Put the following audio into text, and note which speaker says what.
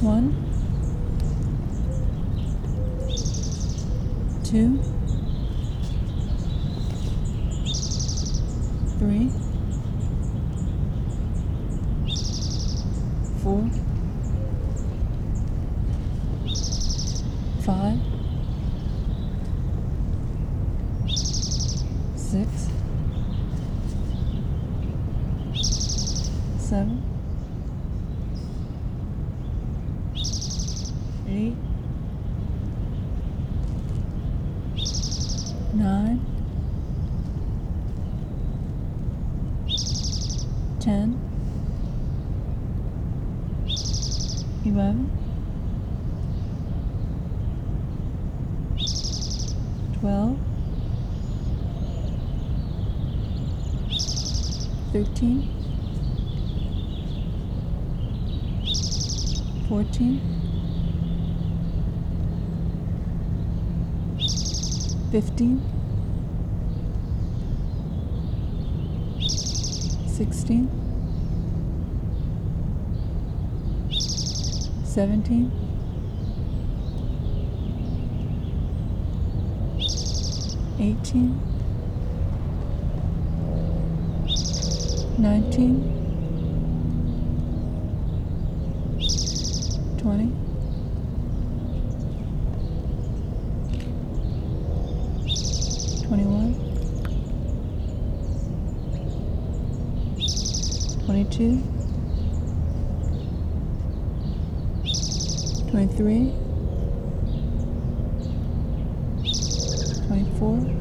Speaker 1: 1, 2, 3, 4, 5, 6, 7, 8, 9, 10, 11, 12, 13, 14, 15, 16, 17, 18, 19, 20, 21, 22, 23, 24,